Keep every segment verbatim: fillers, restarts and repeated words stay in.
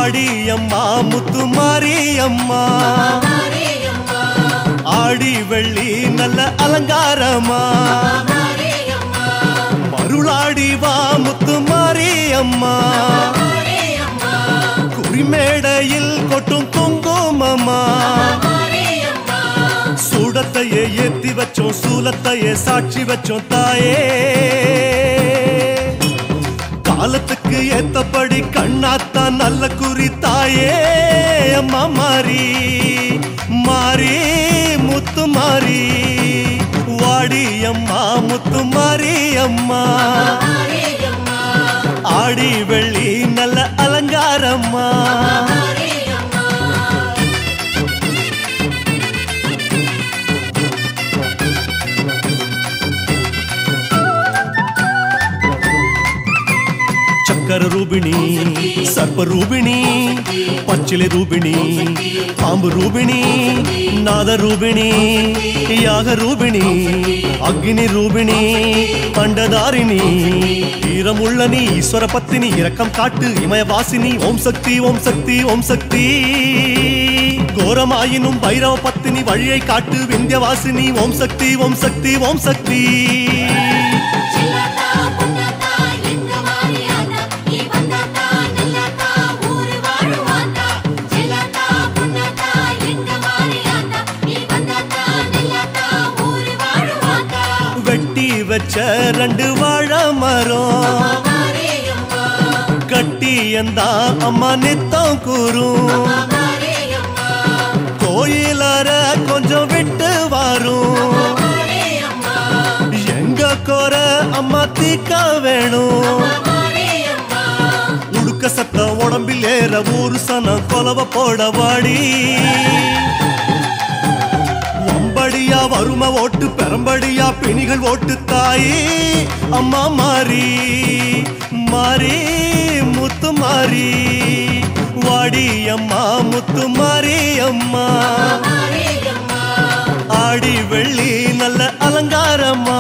வாடி அம்மா முத்து மாரியம்மா ஆடி வெள்ளி நல்ல அலங்காரமா மருளாடி வா முத்து மாரியம்மா குறிமேடையில் கொட்டும் குங்குமமா சூடத்தையே ஏத்தி வச்சோம் சூலத்தையே சாட்சி வச்சோம் தாயே காலத்துக்கு ஏத்தபடி கண்ணாத்தான் நல்ல குறி தாயே அம்மா மாறி மாறி முத்து மாறி வாடி அம்மா முத்து மாறி அம்மா ஆடி வெள்ளி நல்ல அலங்காரம்மா சக்கர ரூபிணி சர்ப்ப ரூபிணி பச்சிலை ரூபிணி பாம்பு ரூபிணி நாத ரூபிணி யாக ரூபிணி அக்னி ரூபிணி பண்டதாரிணி ஈரமுள்ள நீ ஈஸ்வர பத்தினி இரக்கம் காட்டு இமயவாசினி ஓம் சக்தி ஓம் சக்தி ஓம் சக்தி கோரமாயினும் பைரவ பத்தினி வழியை காட்டு விந்தியவாசினி ஓம் சக்தி ஓம் சக்தி ஓம் சக்தி வச்ச ரெண்டு வாழ மரம் கட்டி எந்தா அம்மா நித்தம் கூறும் கோயிலார கொஞ்சம் விட்டு வரும் எங்க கோர அம்மா தீக்க வேணும் உடுக்க சத்த உடம்பில் ஏற ஊரு சன கொலவ போட வாடி வம்படியா வரும ஓட்டு பெரம்படியா பிணிகள் ஓட்டு தாயே அம்மா மாறி மாறி முத்து மாறி வாடி அம்மா முத்து மாறி அம்மா ஆடி வெள்ளி நல்ல அலங்காரமா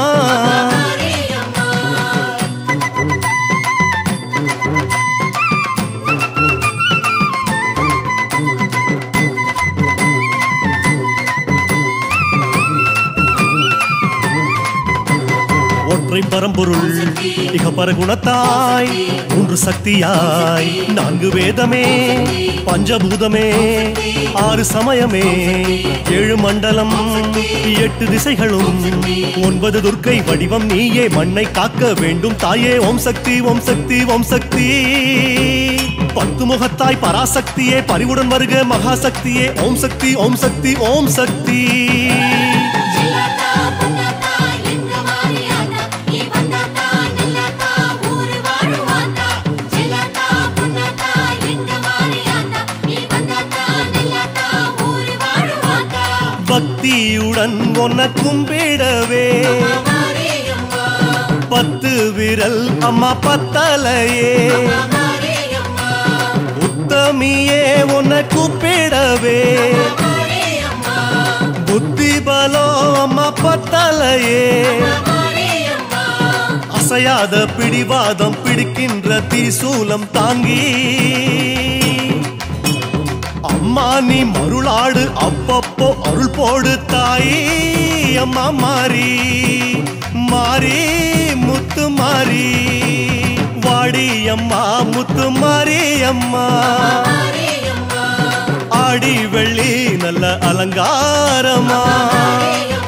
ஒற்றை பரம்பொருள் இகப்பர குணத்தாய் மூன்று சக்தியாய் நான்கு வேதமே பஞ்சபூதமே ஆறு சமயமே ஏழு மண்டலம் எட்டு திசைகளும் ஒன்பது துர்க்கை வடிவம் நீயே மண்ணை காக்க வேண்டும் தாயே ஓம் சக்தி ஓம் சக்தி ஓம் சக்தி பத்து முகத்தாய் பராசக்தியே பரிவுடன் வருக மகாசக்தியே ஓம் சக்தி ஓம் சக்தி ஓம் சக்தி பக்தியுடன் உன்னை கும்பிடவே பத்து விரல் அம்மா பத்தலையே உத்தமியே உன்னை கூப்பிடவே புத்தி பலோ அம்மா பத்தலையே அசையாத பிடிவாதம் பிடிக்கின்ற திரிசூலம் தாங்கி அம்மா நீ மருளாடு அப்பப்போ அருள் போடு தாயே அம்மா மாறி மாறி முத்து மாறி வாடி அம்மா முத்து மாறி அம்மா ஆடி வெள்ளி நல்ல அலங்காரமா